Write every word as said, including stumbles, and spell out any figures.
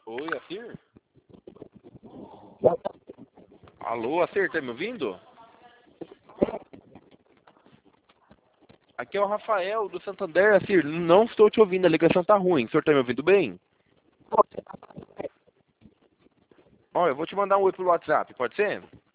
Oi, Acir? Alô, Acir, tá me ouvindo? Aqui é o Rafael do Santander, Acir. Não estou te ouvindo, a ligação tá ruim. O senhor tá me ouvindo bem? Ó, eu vou te mandar um oi pelo WhatsApp, pode ser?